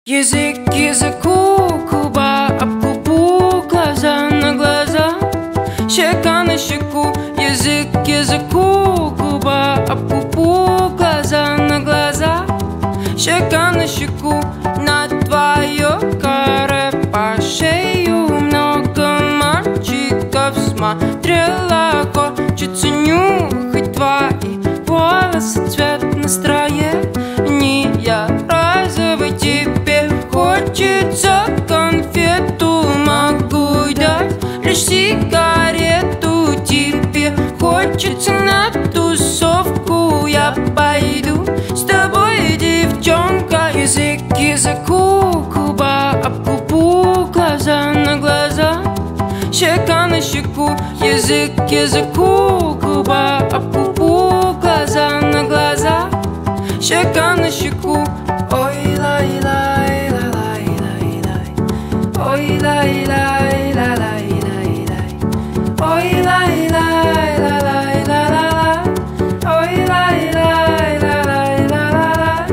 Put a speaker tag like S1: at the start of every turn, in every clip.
S1: Язык к языку, губа об губу, глаза на глаза, щека на щеку. Язык к языку, губа об губу, глаза на глаза, щека на щеку. На твое каре по шею много мальчиков смотрела. Хочется нюхать твои волосы, цвет настроения розовый. Тебе хочется конфету, могу дать лишь сигарету. Тебе хочется на тусовку, я пойду с тобой, девчонка. Язык к языку, губа об губу, глаза на глаза, щека на щеку. Язык к языку, губа об губу, глаза на глаза, щека на щеку. Ой, лай, лай, ла, лай, лай, лай. Ой, лай, лай, ла, лай, лай, лай. Ой, лай, лай, ла, лай, ла, ла, ла. Ой, лай, лай, ла, лай, ла, ла, ла.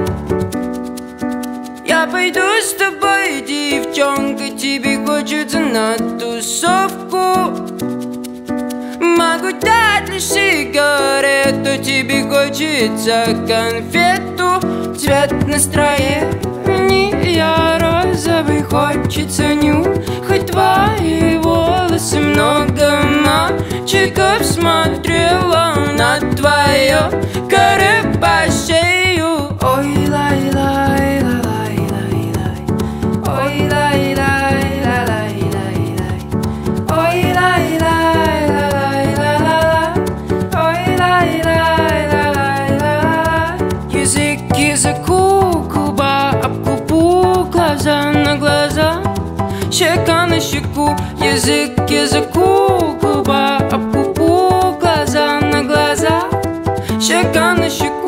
S1: Я пойду с тобой, девчонка, тебе хочется на тусовку. Могу дать лишь сигарету, тебе хочется конфету. Цвет настроения розовый, хочется нюхать твои волосы. Много мальчиков смотрела на твое каре по шею. Ой, лай, лай, ла, лай, лай, лай. Ой, лай, лай, ла, лай, лай, лай. Ой, лай, лай, ла, лай, ла, ла, ла. Ой, лай, лай, ла, лай, ла, ла. Язык к языку, губа об губу, глаза на глаза, щека на щеку. Язык к языку, губа об губу, глаза на глаза, щека на щеку.